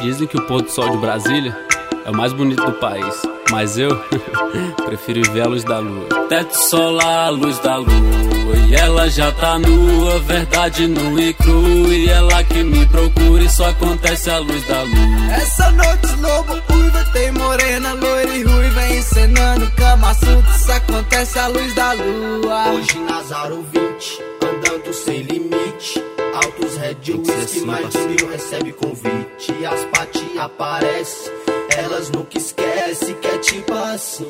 Dizem que o pôr do sol de Brasília é o mais bonito do país, mas eu prefiro ver a luz da lua. Teto solar, luz da lua, e ela já tá nua, verdade nua e crua, e ela que me procura e só acontece a luz da lua. Essa noite lobo uiva, tem morena, loira e ruiva, encenando Kama Sutra, isso acontece a luz da lua. Hoje Nazaro 20, andando sem limite, altos Red Whisky, mais de 1000 recebe convite, as pati aparecem, elas nunca esquecem que é tipo assim,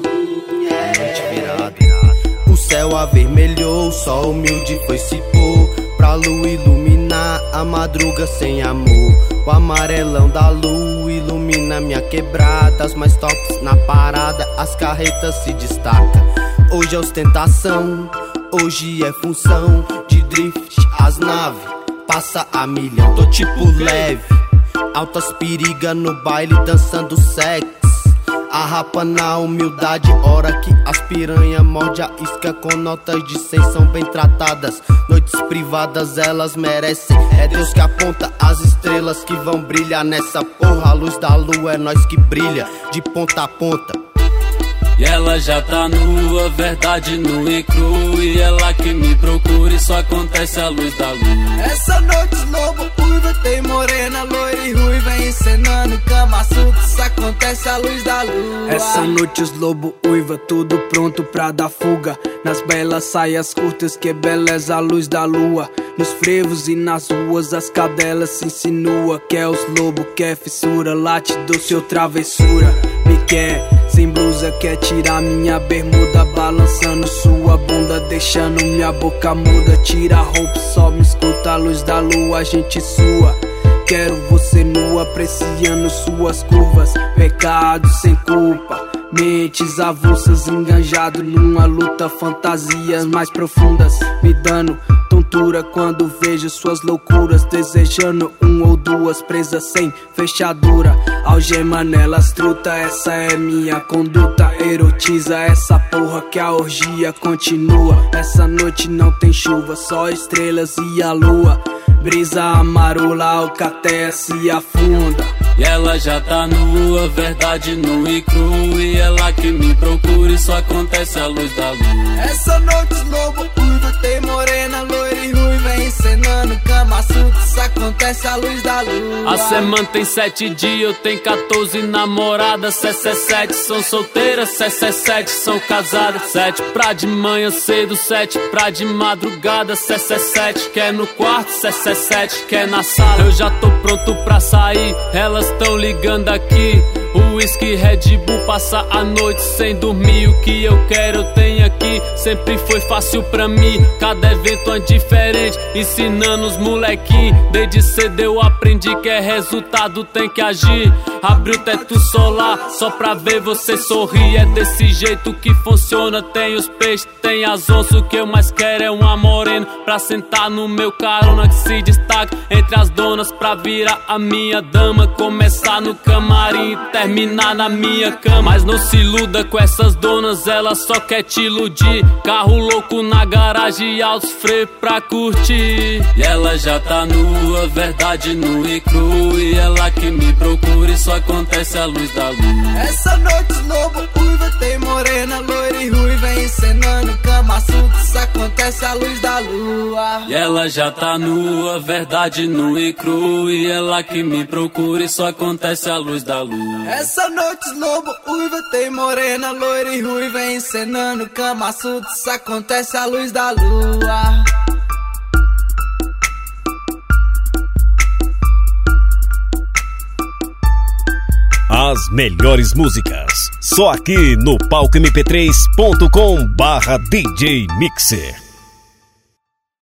O céu avermelhou, o sol humilde foi se pôr, pra lua iluminar a madruga sem amor. O amarelão da lua ilumina minha quebrada, as mais tops na parada, as carretas se destacam. Hoje é ostentação, hoje é função de drift, as naves passa a milhão, tô tipo leve, altas periga no baile dançando sexo, a rapa na humildade, hora que as piranha morde a isca com notas de 100 são bem tratadas. Noites privadas elas merecem, é Deus que aponta as estrelas que vão brilhar nessa porra. A luz da lua é nós que brilha de ponta a ponta. E ela já tá nua, verdade nua e crua, e ela que me procura e só acontece a luz da lua. Essa noite lobo uiva, tem morena, loira e ruiva, encenando Kama Sutra, isso acontece a luz da lua. Essa noite os lobo uiva, tudo pronto pra dar fuga, nas belas saias curtas, que beleza a luz da lua. Nos frevos e nas ruas as cadelas se insinua, quer os lobo, quer fissura, late do seu travessura. Me quer sem blusa, quer tirar minha bermuda, balançando sua bunda, deixando minha boca muda. Tira a roupa, só me escuta a luz da lua, a gente sua. Quero você nua, apreciando suas curvas, pecado sem culpa, mentes avulsas, enganjado numa luta, fantasias mais profundas, me dando tontura quando vejo suas loucuras, desejando ou duas presas sem fechadura, algema nelas truta, essa é minha conduta, erotiza essa porra que a orgia continua. Essa noite não tem chuva, só estrelas e a lua, brisa amarula, alcateia se afunda. E ela já tá nua, verdade nua e crua, e ela que me procura e só acontece a luz da lua. Essa noite lobo uiva, tem morena, loira e ruiva, encenando Kama Sutra, isso acontece a luz da lua. A semana tem 7 dias, eu tenho 14 namoradas, 7 são solteiras, 7 são casadas, 7 pra de manhã cedo, 7 pra de madrugada, 7 quer no quarto, 7 quer na sala. Eu já tô pronto pra sair, elas tão ligando aqui, o whisky Red Bull passa a noite sem dormir. O que eu quero eu tenho aqui, sempre foi fácil pra mim, cada evento é diferente, ensinando os molequinhos. Desde cedo eu aprendi que é resultado, tem que agir. Abri o teto solar só pra ver você sorrir, é desse jeito que funciona. Tem os peixes, tem as onças, o que eu mais quero é uma morena pra sentar no meu carona, que se destaca entre as donas, pra virar a minha dama, começar no camarim, terminar na minha cama. Mas não se iluda com essas donas, elas só quer te iludir. Carro louco na garagem, altos freios pra curtir. E ela já tá nua, verdade nua e crua, e ela que me procura e só acontece a luz da lua. Essa noite lobo uiva, tem morena, loira e ruiva, encenando Kama Sutra, isso acontece a luz da lua. E ela já tá nua, verdade nua e crua, e ela que me procura e só acontece a luz da lua. Essa noite lobo uiva, tem morena, loira e ruiva, encenando Kama Sutra, isso acontece a luz da lua. As melhores músicas, só aqui no palcomp3.com/DJ Mixer.